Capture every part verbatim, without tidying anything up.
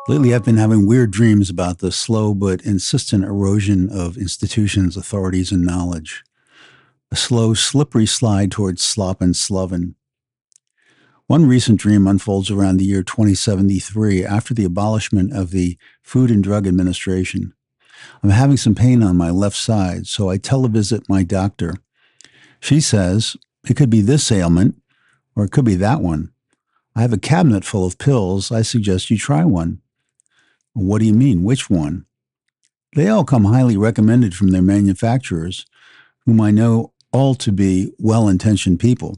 Lately, I've been having weird dreams about the slow but insistent erosion of institutions, authorities, and knowledge. A slow, slippery slide towards slop and sloven. One recent dream unfolds around the year twenty seventy-three after the abolishment of the Food and Drug Administration. I'm having some pain on my left side, so I televisit my doctor. She says, it could be this ailment, or it could be that one. I have a cabinet full of pills. I suggest you try one. What do you mean? Which one? They all come highly recommended from their manufacturers, whom I know all to be well-intentioned people.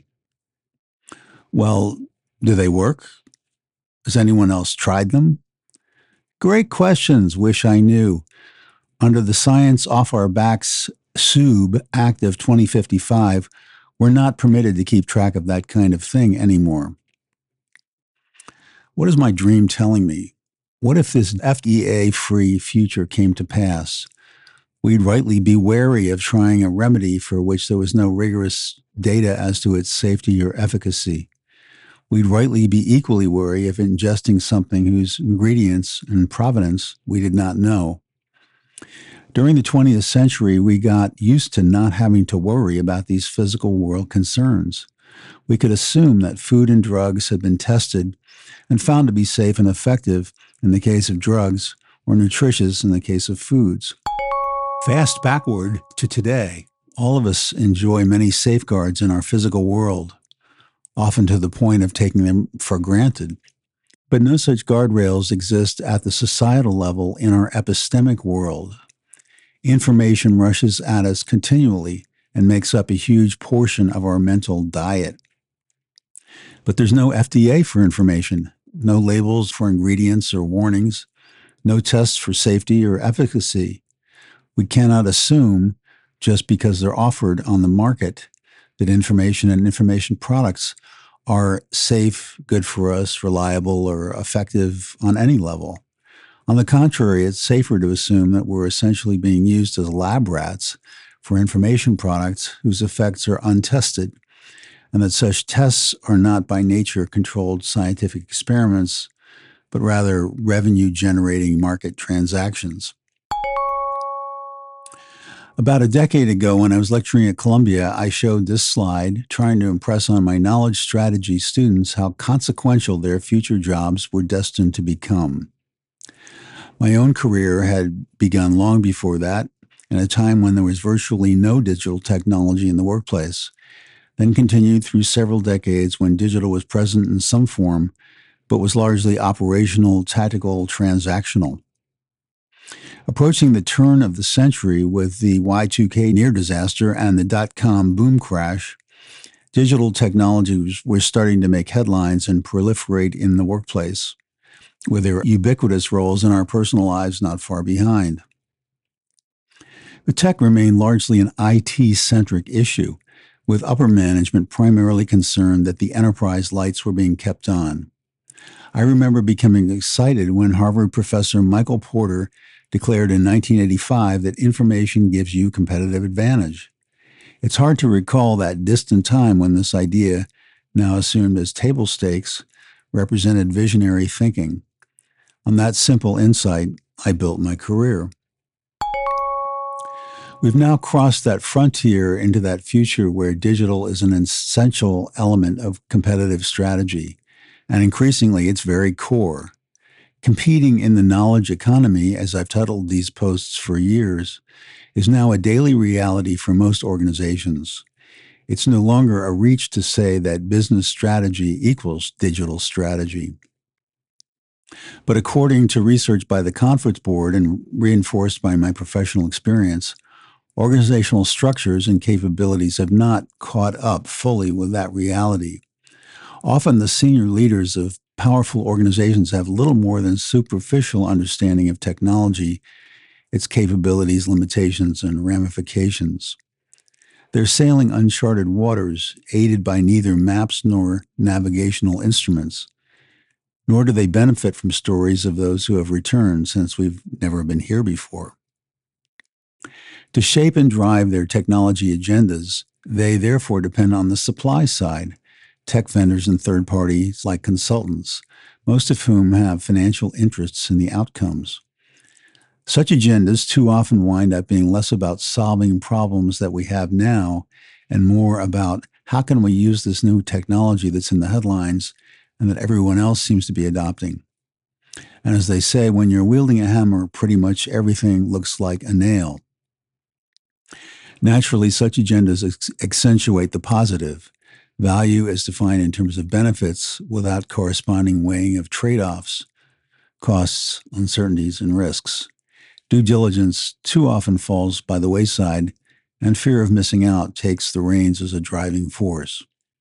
Well, do they work? Has anyone else tried them? Great questions. Wish I knew. Under the Science Off Our Backs S U B Act of twenty fifty-five, we're not permitted to keep track of that kind of thing anymore. What is my dream telling me? What if this F D A-free future came to pass? We'd rightly be wary of trying a remedy for which there was no rigorous data as to its safety or efficacy. We'd rightly be equally wary of ingesting something whose ingredients and provenance we did not know. During the twentieth century, we got used to not having to worry about these physical world concerns. We could assume that food and drugs had been tested and found to be safe and effective in the case of drugs, or nutritious in the case of foods. Fast backward to today, all of us enjoy many safeguards in our physical world, often to the point of taking them for granted. But no such guardrails exist at the societal level in our epistemic world. Information rushes at us continually and makes up a huge portion of our mental diet. But there's no F D A for information, no labels for ingredients or warnings, no tests for safety or efficacy. We cannot assume, just because they're offered on the market, that information and information products are safe, good for us, reliable, or effective on any level. On the contrary, it's safer to assume that we're essentially being used as lab rats for information products whose effects are untested, and that such tests are not by nature controlled scientific experiments, but rather revenue-generating market transactions. About a decade ago, when I was lecturing at Columbia, I showed this slide trying to impress on my knowledge strategy students how consequential their future jobs were destined to become. My own career had begun long before that, in a time when there was virtually no digital technology in the workplace, then continued through several decades when digital was present in some form, but was largely operational, tactical, transactional. Approaching the turn of the century with the Y two K near disaster and the dot-com boom crash, digital technologies were starting to make headlines and proliferate in the workplace, with their ubiquitous roles in our personal lives not far behind. But tech remained largely an I T-centric issue, with upper management primarily concerned that the enterprise lights were being kept on. I remember becoming excited when Harvard professor Michael Porter declared in nineteen eighty-five that information gives you competitive advantage. It's hard to recall that distant time when this idea, now assumed as table stakes, represented visionary thinking. On that simple insight, I built my career. We've now crossed that frontier into that future where digital is an essential element of competitive strategy, and increasingly its very core. Competing in the knowledge economy, as I've titled these posts for years, is now a daily reality for most organizations. It's no longer a reach to say that business strategy equals digital strategy. But according to research by the Conference Board and reinforced by my professional experience, organizational structures and capabilities have not caught up fully with that reality. Often the senior leaders of powerful organizations have little more than superficial understanding of technology, its capabilities, limitations, and ramifications. They're sailing uncharted waters, aided by neither maps nor navigational instruments. Nor do they benefit from stories of those who have returned, since we've never been here before. To shape and drive their technology agendas, they therefore depend on the supply side, tech vendors and third parties like consultants, most of whom have financial interests in the outcomes. Such agendas too often wind up being less about solving problems that we have now and more about how can we use this new technology that's in the headlines and that everyone else seems to be adopting. And as they say, when you're wielding a hammer, pretty much everything looks like a nail. Naturally, such agendas ex- accentuate the positive. Value is defined in terms of benefits without corresponding weighing of trade-offs, costs, uncertainties, and risks. Due diligence too often falls by the wayside, and fear of missing out takes the reins as a driving force.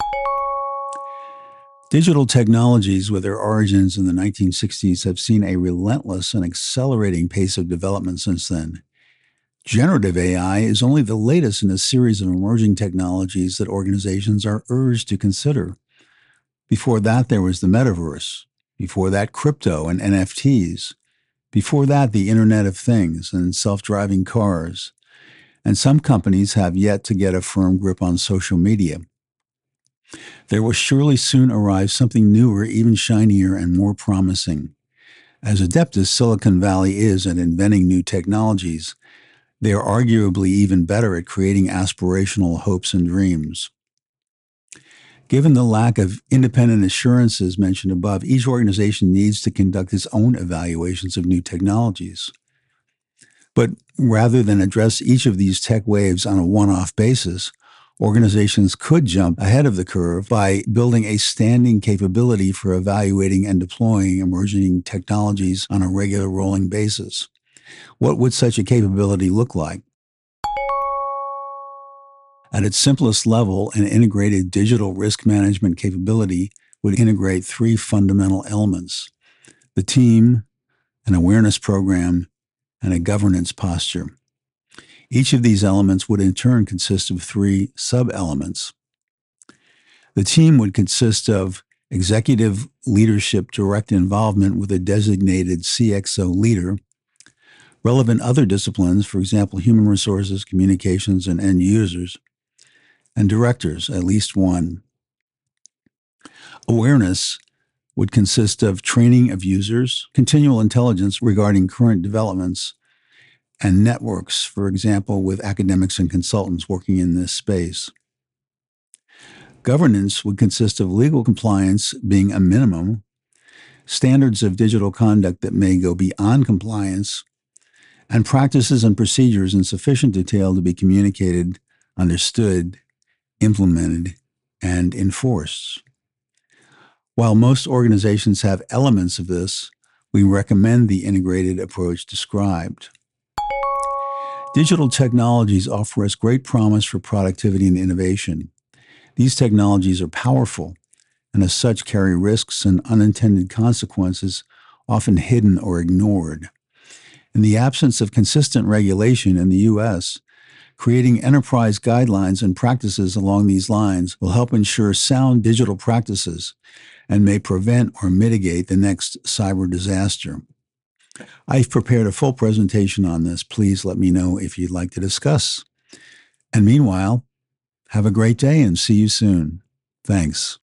Digital technologies, with their origins in the nineteen sixties, have seen a relentless and accelerating pace of development since then. Generative A I is only the latest in a series of emerging technologies that organizations are urged to consider. Before that, there was the metaverse. Before that, crypto and N F Ts. Before that, the Internet of Things and self-driving cars. And some companies have yet to get a firm grip on social media. There will surely soon arrive something newer, even shinier, and more promising. As adept as Silicon Valley is at inventing new technologies, they are arguably even better at creating aspirational hopes and dreams. Given the lack of independent assurances mentioned above, each organization needs to conduct its own evaluations of new technologies. But rather than address each of these tech waves on a one-off basis, organizations could jump ahead of the curve by building a standing capability for evaluating and deploying emerging technologies on a regular rolling basis. What would such a capability look like? At its simplest level, an integrated digital risk management capability would integrate three fundamental elements: the team, an awareness program, and a governance posture. Each of these elements would in turn consist of three sub-elements. The team would consist of executive leadership direct involvement with a designated C X O leader, relevant other disciplines, for example, human resources, communications, and end users, and directors, at least one. Awareness would consist of training of users, continual intelligence regarding current developments, and networks, for example, with academics and consultants working in this space. Governance would consist of legal compliance being a minimum, standards of digital conduct that may go beyond compliance, and practices and procedures in sufficient detail to be communicated, understood, implemented, and enforced. While most organizations have elements of this, we recommend the integrated approach described. Digital technologies offer us great promise for productivity and innovation. These technologies are powerful and as such carry risks and unintended consequences often hidden or ignored. In the absence of consistent regulation in the U S, creating enterprise guidelines and practices along these lines will help ensure sound digital practices and may prevent or mitigate the next cyber disaster. I've prepared a full presentation on this. Please let me know if you'd like to discuss. And meanwhile, have a great day and see you soon. Thanks.